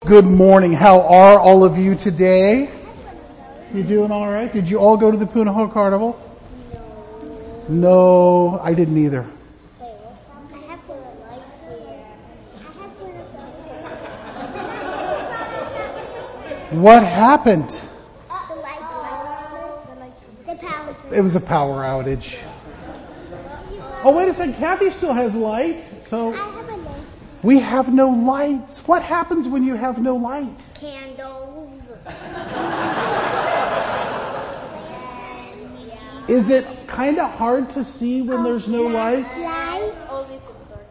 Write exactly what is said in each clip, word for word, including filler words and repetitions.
Good morning. How are all of you today? You doing all right? Did you all go to the Punahou Carnival? No. No, I didn't either. I have to lights here. I have to What happened? the lights. The power. It was a power outage. Oh, wait a second. Kathy still has lights. I So have a light. we have no lights. What happens when you have no light? Candles. Is it kind of hard to see when there's no light? Lights.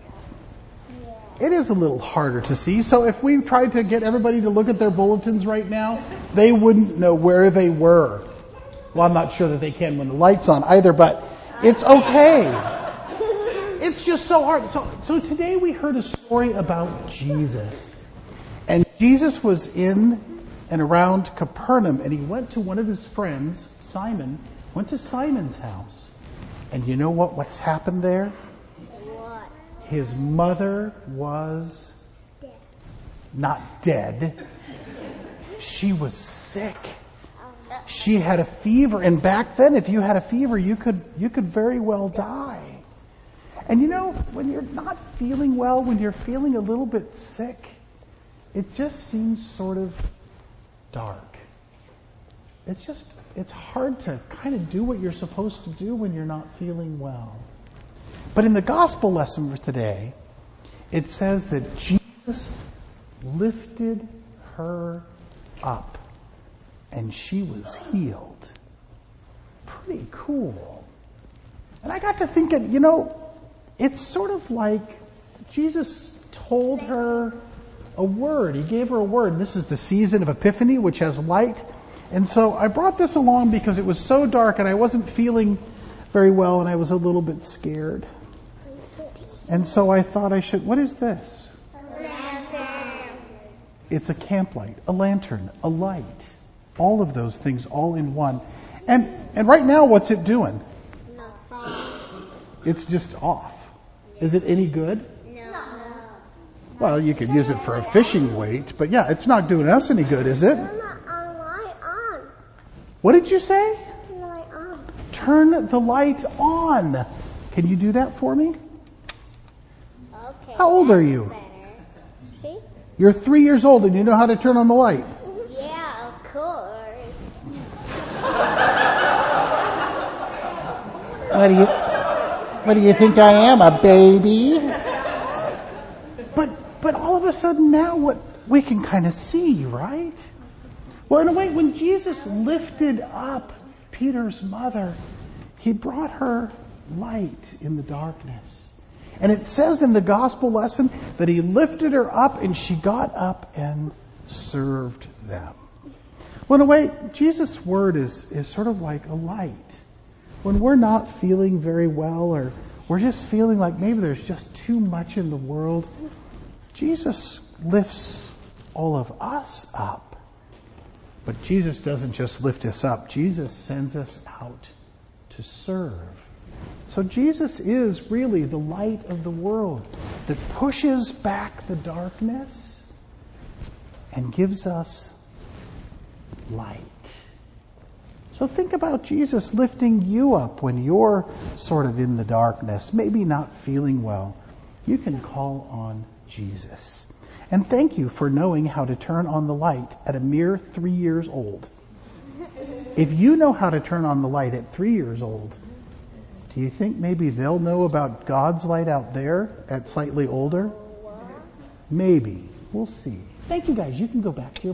It is a little harder to see. So if we tried to get everybody to look at their bulletins right now, they wouldn't know where they were. Well, I'm not sure that they can when the light's on either, but it's okay. It's just so hard. So, so today we heard a story about Jesus. And Jesus was in and around Capernaum, and he went to one of his friends, Simon, went to Simon's house. And you know what? What's happened there? What? His mother was Dead. not dead. She was sick. She had a fever, and back then, if you had a fever, you could you could very well die. And you know, when you're not feeling well, when you're feeling a little bit sick, it just seems sort of dark. It's just it's hard to kind of do what you're supposed to do when you're not feeling well. But in the gospel lesson for today, it says that Jesus lifted her up and she was healed. Pretty cool. And I got to thinking, you know, it's sort of like Jesus told her a word. He gave her a word. This is the season of Epiphany, which has light. And so I brought this along because it was so dark and I wasn't feeling very well and I was a little bit scared. And so I thought I should... What is this? It's a camp light, a lantern, a light. All of those things all in one. And and right now, what's it doing? It's just off. Is it any good? No. Well, you could use it for a fishing weight, but yeah, it's not doing us any good, is it? Light on. What did you say? Light on. Turn the light on. Can you do that for me? Okay. How old are you? Better. See? You're three years old and you know how to turn on the light. Yeah, of course. What do you, what do you think I am, a baby? But but all of a sudden now what we can kind of see, right? Well, in a way, when Jesus lifted up Peter's mother, he brought her light in the darkness. And it says in the gospel lesson that he lifted her up and she got up and served them. Well, in a way, Jesus' word is, is sort of like a light. When we're not feeling very well or we're just feeling like maybe there's just too much in the world, Jesus lifts all of us up. But Jesus doesn't just lift us up. Jesus sends us out to serve. So Jesus is really the light of the world that pushes back the darkness and gives us light. So think about Jesus lifting you up when you're sort of in the darkness, maybe not feeling well. You can call on Jesus. And thank you for knowing how to turn on the light at a mere three years old. If you know how to turn on the light at three years old, do you think maybe they'll know about God's light out there at slightly older? Maybe. We'll see. Thank you guys. You can go back to your